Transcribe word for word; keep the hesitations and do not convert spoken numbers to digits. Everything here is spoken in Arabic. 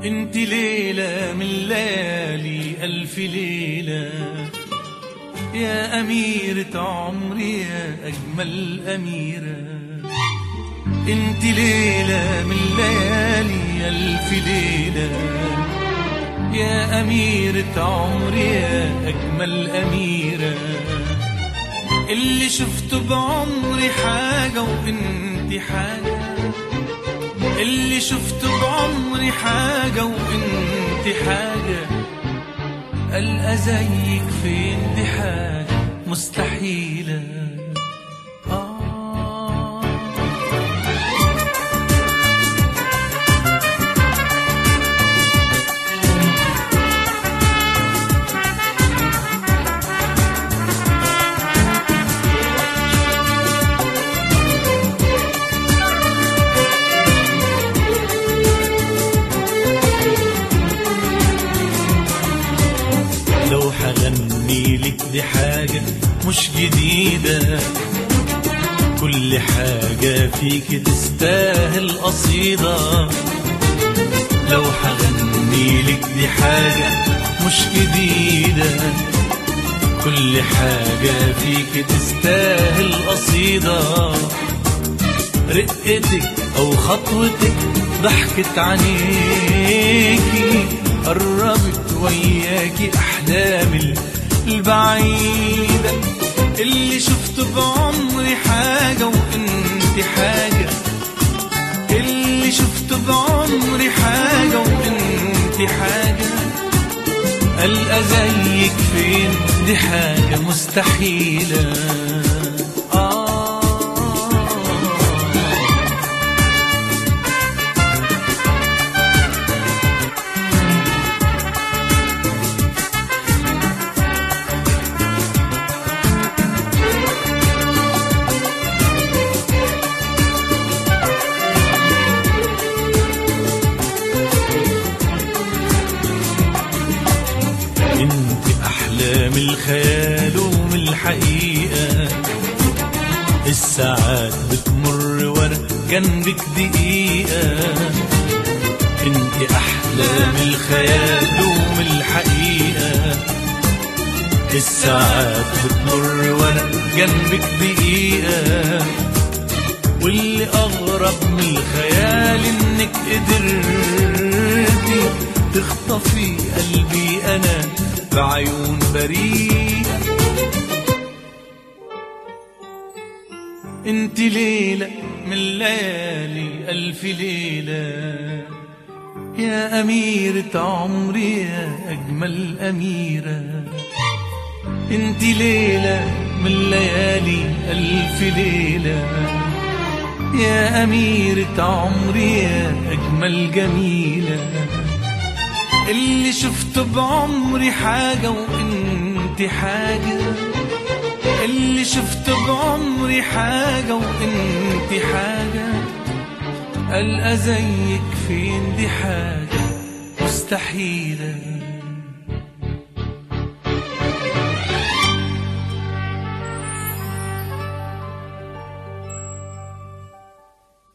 انت ليلة من ليالي ألف ليلة، يا أميرة عمري يا أجمل أميرة. انت ليلة من ليالي ألف ليلة، يا أميرة عمري يا أجمل أميرة. اللي شفته بعمري حاجة وانت حاجة، اللي شفته بعمري حاجة وانت حاجة. ألقى زيك فين دي حاجة مستحيلة. لو حغني لك دي حاجة مش جديدة، كل حاجة فيك تستاهل قصيدة. لو حغني لك دي حاجة مش جديدة، كل حاجة فيك تستاهل قصيدة. رقتك أو خطوتك ضحكت عينيكي، قربت وياكي أحلامي البعيدة. اللي شفته بعمري حاجة وانت حاجة، اللي شفته بعمري حاجة وانت حاجة. ألقى زيك فين دي حاجة مستحيلة. انت احلام الخيال ومن الحقيقة، الساعات بتمر وانا جنبك دقيقة. انت احلام الخيال ومن الحقيقة، الساعات بتمر وانا جنبك دقيقة. واللي اغرب من الخيال انك قدرتي تخطفي قلبي انا بعيون بريئة. انت ليلة من ليالي ألف ليلة، يا أميرة عمري يا أجمل أميرة. انت ليلة من ليالي ألف ليلة، يا أميرة عمري يا أجمل جميلة. اللي شفته بعمري حاجة وانت حاجة، اللي شفته بعمري حاجة وانت حاجة. ألقى زيك فين دي حاجة مستحيلة.